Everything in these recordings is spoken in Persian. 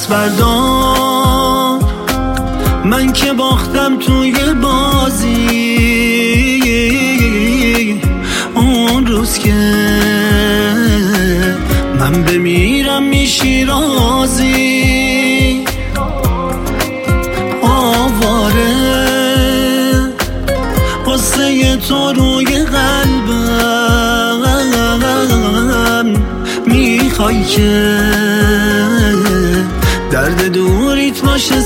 دست بردار، من که باختم توی بازی. اون روز که من بمیرم میشی رازی. آواره قصه تو روی قلبم، میخوای که درد دوریت باشه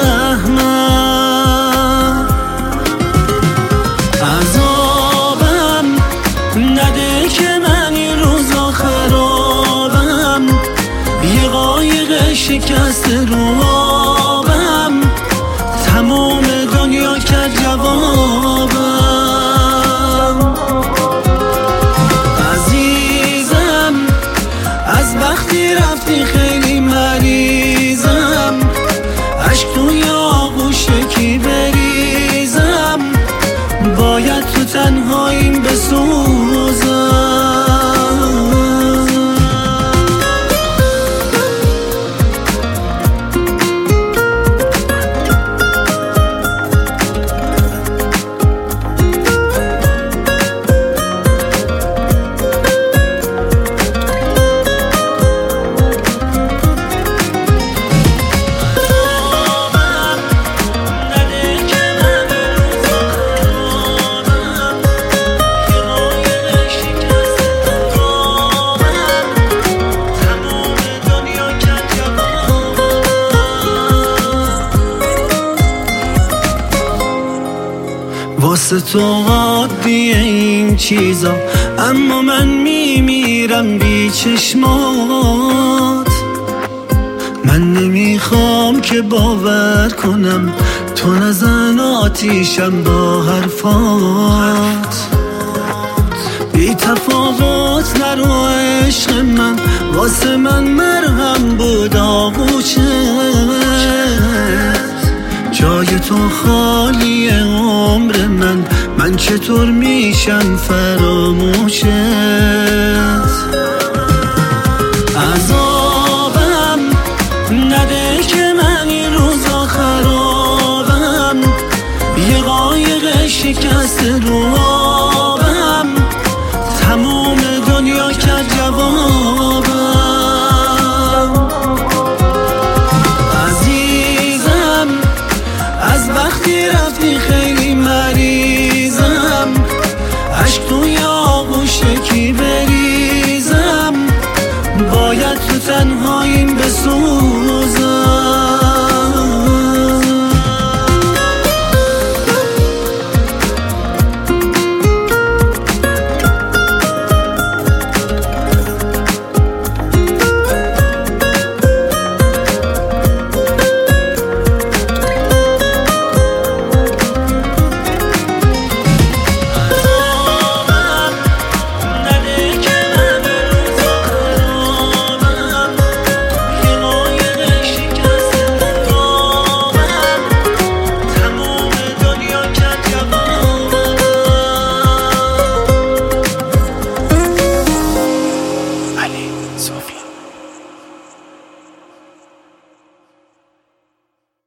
سهمم. عذابم نده که من این روزا خرابم، یه قایق شکست رو آبم، تمام دنیا کرد جوابم. عزیزم از وقتی رفتی خیلی مریضم، عشق توی آغوش کی بریزم، باید تو تنهاییم بسوزم. واسه تو عادیه این چیزا، اما من میمیرم بی چشمات. من نمیخوام که باور کنم تو نزن آتیشم با حرفات. بی تفاوت نرو عشق من، واسه من مرهم بود آغوشت. جای تو خالی عمر من چطور میشم فراموشت. عذابم نده که من این روزا خرابم، یه قایق شکست رو